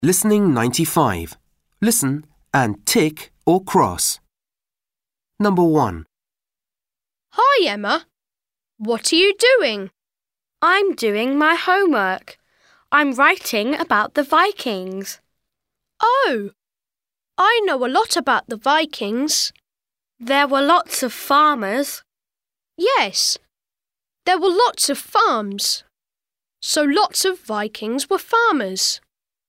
Listening 95. Listen and tick or cross. Number 1. Hi, Emma. What are you doing? I'm doing my homework. I'm writing about the Vikings. Oh, I know a lot about the Vikings. There were lots of farmers. Yes, there were lots of farms. So lots of Vikings were farmers.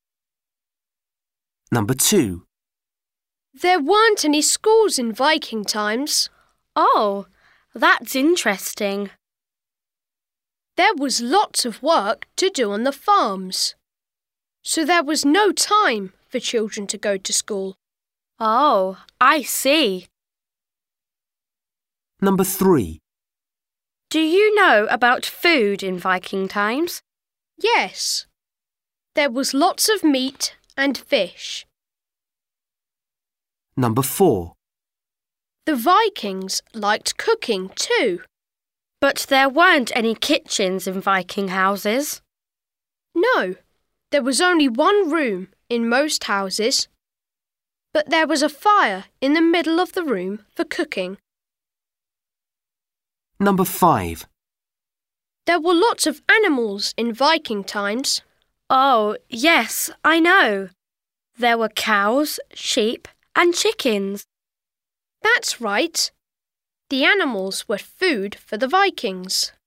Number 2. There weren't any schools in Viking times. Oh, that's interesting. There was lots of work to do on the farms. So there was no time for children to go to school. Oh, I see. Number 3. Do you know about food in Viking times? Yes, there was lots of meat and fish. Number 4. The Vikings liked cooking too. But there weren't any kitchens in Viking houses. No, there was only one room in most houses. But there was a fire in the middle of the room for cooking. Number 5. There were lots of animals in Viking times. Oh, yes, I know. There were cows, sheep, and chickens. That's right. The animals were food for the Vikings.